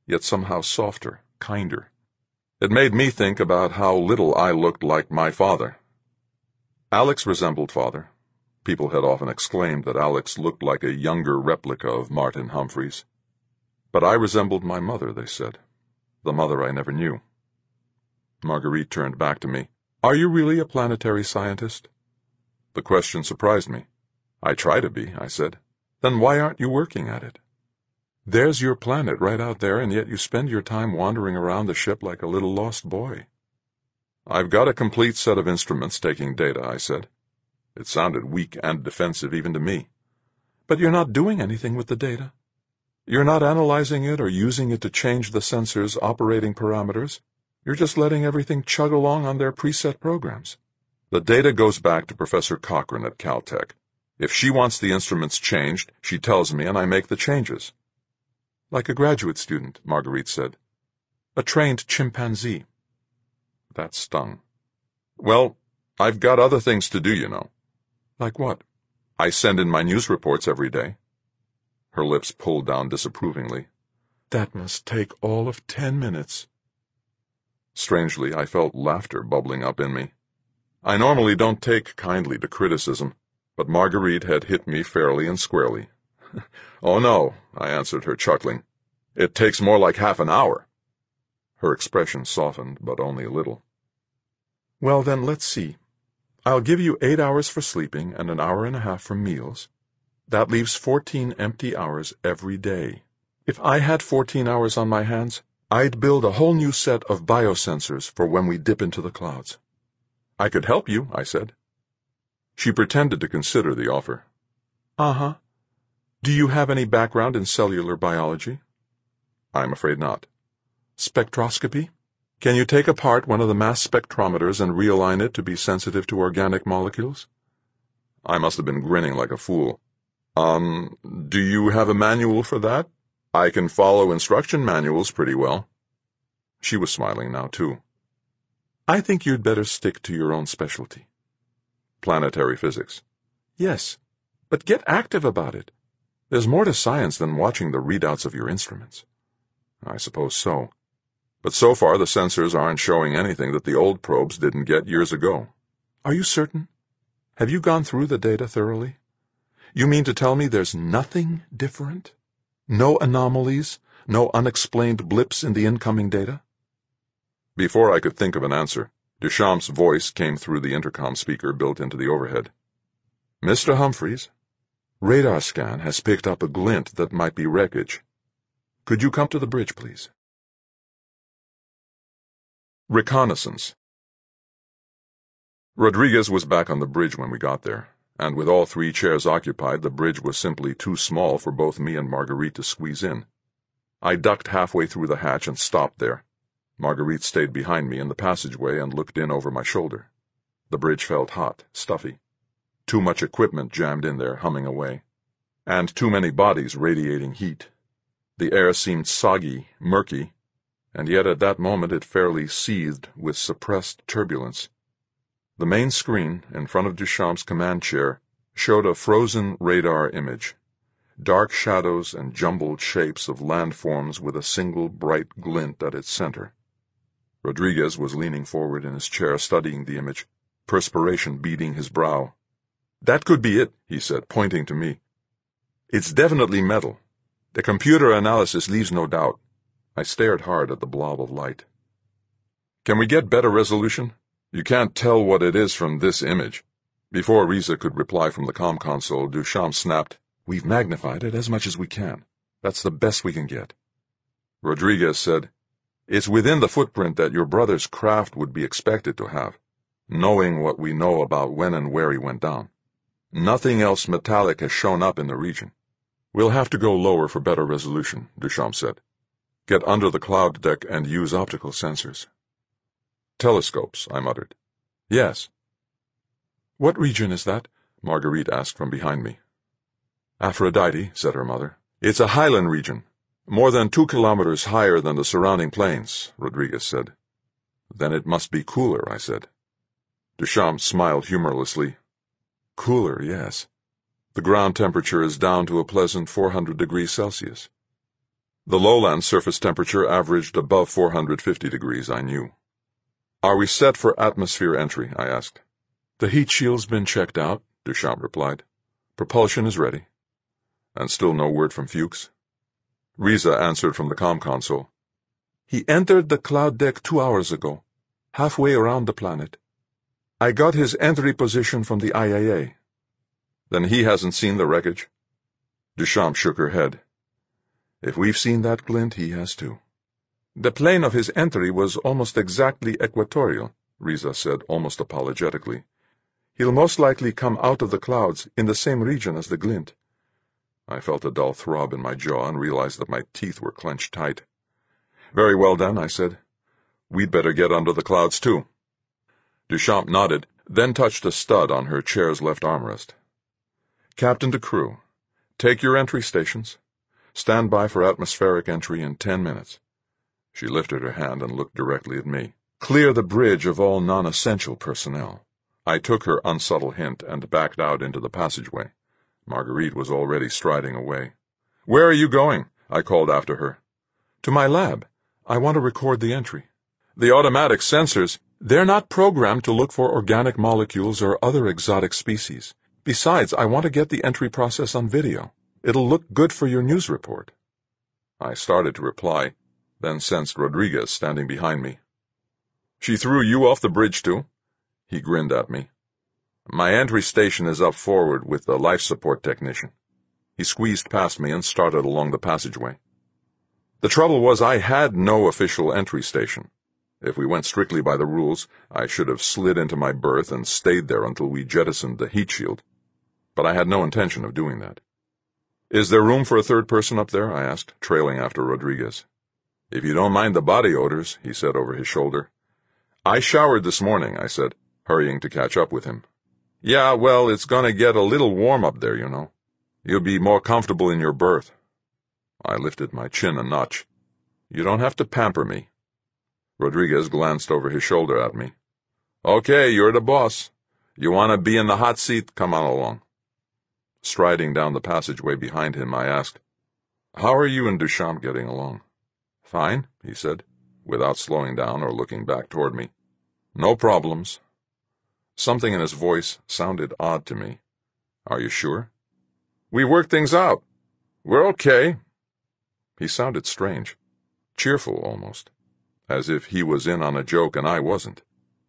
yet somehow softer, kinder. It made me think about how little I looked like my father. Alex resembled father. People had often exclaimed that Alex looked like a younger replica of Martin Humphreys. But I resembled my mother, they said, the mother I never knew. Marguerite turned back to me. Are you really a planetary scientist? The question surprised me. I try to be, I said. Then why aren't you working at it? There's your planet right out there, and yet you spend your time wandering around the ship like a little lost boy. I've got a complete set of instruments taking data, I said. It sounded weak and defensive even to me. But you're not doing anything with the data. You're not analyzing it or using it to change the sensor's operating parameters. You're just letting everything chug along on their preset programs. The data goes back to Professor Cochrane at Caltech. If she wants the instruments changed, she tells me and I make the changes. Like a graduate student, Marguerite said. A trained chimpanzee. That stung. Well, I've got other things to do, you know. Like what? I send in my news reports every day. Her lips pulled down disapprovingly. That must take all of 10 minutes. Strangely, I felt laughter bubbling up in me. I normally don't take kindly to criticism, but Marguerite had hit me fairly and squarely. Oh no, I answered her, chuckling. It takes more like half an hour. Her expression softened, but only a little. Well, then, let's see. I'll give you 8 hours for sleeping and an hour and a half for meals. That leaves 14 empty hours every day. If I had 14 hours on my hands, I'd build a whole new set of biosensors for when we dip into the clouds. I could help you, I said. She pretended to consider the offer. Uh-huh. Do you have any background in cellular biology? I'm afraid not. Spectroscopy? Can you take apart one of the mass spectrometers and realign it to be sensitive to organic molecules? I must have been grinning like a fool. Do you have a manual for that? I can follow instruction manuals pretty well. She was smiling now, too. I think you'd better stick to your own specialty. Planetary physics. Yes, but get active about it. There's more to science than watching the readouts of your instruments. I suppose so. But so far the sensors aren't showing anything that the old probes didn't get years ago. Are you certain? Have you gone through the data thoroughly? You mean to tell me there's nothing different? No anomalies? No unexplained blips in the incoming data? Before I could think of an answer, Duchamp's voice came through the intercom speaker built into the overhead. Mr. Humphreys, radar scan has picked up a glint that might be wreckage. Could you come to the bridge, please? Reconnaissance. Rodriguez was back on the bridge when we got there, and with all 3 chairs occupied, the bridge was simply too small for both me and Marguerite to squeeze in. I ducked halfway through the hatch and stopped there. Marguerite stayed behind me in the passageway and looked in over my shoulder. The bridge felt hot, stuffy. Too much equipment jammed in there, humming away. And too many bodies radiating heat. The air seemed soggy, murky, and yet at that moment it fairly seethed with suppressed turbulence. The main screen, in front of Duchamp's command chair, showed a frozen radar image. Dark shadows and jumbled shapes of landforms with a single bright glint at its center. Rodriguez was leaning forward in his chair, studying the image, perspiration beading his brow. That could be it, he said, pointing to me. It's definitely metal. The computer analysis leaves no doubt. I stared hard at the blob of light. Can we get better resolution? You can't tell what it is from this image. Before Riza could reply from the comm console, Duchamp snapped, We've magnified it as much as we can. That's the best we can get. Rodriguez said, It's within the footprint that your brother's craft would be expected to have, knowing what we know about when and where he went down. Nothing else metallic has shown up in the region. We'll have to go lower for better resolution, Duchamp said. Get under the cloud deck and use optical sensors. Telescopes, I muttered. Yes. What region is that? Marguerite asked from behind me. Aphrodite, said her mother. It's a highland region, more than 2 kilometers higher than the surrounding plains, Rodriguez said. Then it must be cooler, I said. Duchamp smiled humorlessly. Cooler, yes. The ground temperature is down to a pleasant 400 degrees Celsius. The lowland surface temperature averaged above 450 degrees, I knew. "Are we set for atmosphere entry?" I asked. "The heat shield's been checked out," Duchamp replied. "Propulsion is ready." And still no word from Fuchs. Riza answered from the comm console. "He entered the cloud deck 2 hours ago, halfway around the planet. I got his entry position from the IAA." "Then he hasn't seen the wreckage?" Duchamp shook her head. "If we've seen that glint, he has too." "The plane of his entry was almost exactly equatorial," Riza said almost apologetically. "He'll most likely come out of the clouds in the same region as the glint." I felt a dull throb in my jaw and realized that my teeth were clenched tight. "Very well, then," I said. "We'd better get under the clouds, too." Duchamp nodded, then touched a stud on her chair's left armrest. "Captain to crew, take your entry stations. Stand by for atmospheric entry in 10 minutes. She lifted her hand and looked directly at me. "Clear the bridge of all non-essential personnel." I took her unsubtle hint and backed out into the passageway. Marguerite was already striding away. "Where are you going?" I called after her. "To my lab. I want to record the entry." "The automatic sensors, they're not programmed to look for organic molecules or other exotic species. Besides, I want to get the entry process on video. It'll look good for your news report." I started to reply, then sensed Rodriguez standing behind me. "She threw you off the bridge, too?" He grinned at me. "My entry station is up forward with the life support technician." He squeezed past me and started along the passageway. The trouble was I had no official entry station. If we went strictly by the rules, I should have slid into my berth and stayed there until we jettisoned the heat shield. But I had no intention of doing that. "Is there room for a third person up there?" I asked, trailing after Rodriguez. "If you don't mind the body odors," he said over his shoulder. "I showered this morning," I said, hurrying to catch up with him. "Yeah, well, it's going to get a little warm up there, you know. You'll be more comfortable in your berth." I lifted my chin a notch. "You don't have to pamper me." Rodriguez glanced over his shoulder at me. "Okay, you're the boss. You want to be in the hot seat? Come on along." Striding down the passageway behind him, I asked, "How are you and Duchamp getting along?" "Fine," he said, without slowing down or looking back toward me. "No problems." Something in his voice sounded odd to me. "Are you sure?" "We worked things out. We're okay." He sounded strange, cheerful almost, as if he was in on a joke and I wasn't.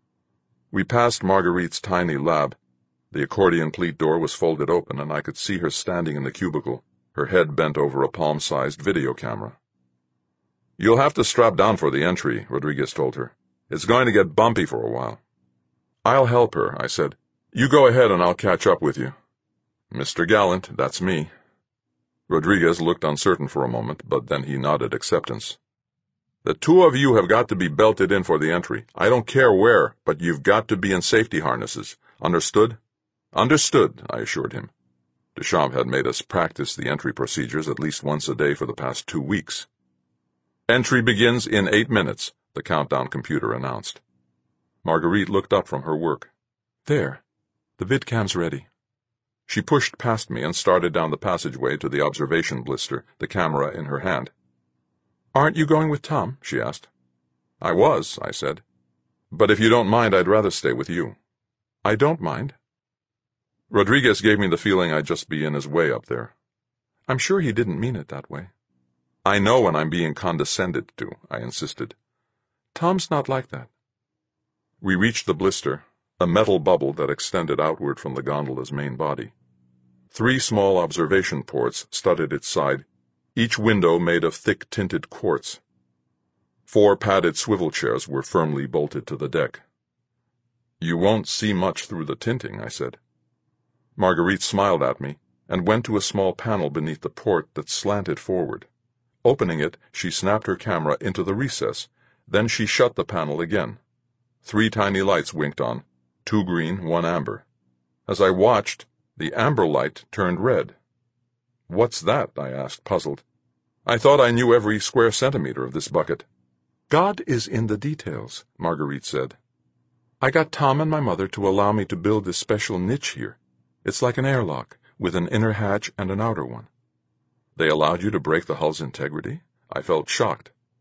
We passed Marguerite's tiny lab. The accordion pleat door was folded open, and I could see her standing in the cubicle, her head bent over a palm-sized video camera. "You'll have to strap down for the entry," Rodriguez told her. "It's going to get bumpy for a while." "I'll help her," I said. "You go ahead and I'll catch up with you." "Mr. Gallant, that's me." Rodriguez looked uncertain for a moment, but then he nodded acceptance. "The two of you have got to be belted in for the entry. I don't care where, but you've got to be in safety harnesses. Understood?" "Understood," I assured him. Duchamp had made us practice the entry procedures at least once a day for the past 2 weeks. "Entry begins in 8 minutes, the countdown computer announced. Marguerite looked up from her work. "There. The vidcam's ready." She pushed past me and started down the passageway to the observation blister, the camera in her hand. "Aren't you going with Tom?" she asked. "I was," I said. "But if you don't mind, I'd rather stay with you." "I don't mind." Rodriguez gave me the feeling I'd just be in his way up there. "I'm sure he didn't mean it that way." "I know when I'm being condescended to," I insisted. "Tom's not like that." We reached the blister, a metal bubble that extended outward from the gondola's main body. 3 small observation ports studded its side, each window made of thick tinted quartz. 4 padded swivel chairs were firmly bolted to the deck. "You won't see much through the tinting," I said. Marguerite smiled at me and went to a small panel beneath the port that slanted forward. Opening it, she snapped her camera into the recess. Then she shut the panel again. 3 tiny lights winked on, 2 green, 1 amber. As I watched, the amber light turned red. "What's that?" I asked, puzzled. "I thought I knew every square centimeter of this bucket." "God is in the details," Marguerite said. "I got Tom and my mother to allow me to build this special niche here. It's like an airlock, with an inner hatch and an outer one." "They allowed you to break the hull's integrity?" I felt shocked.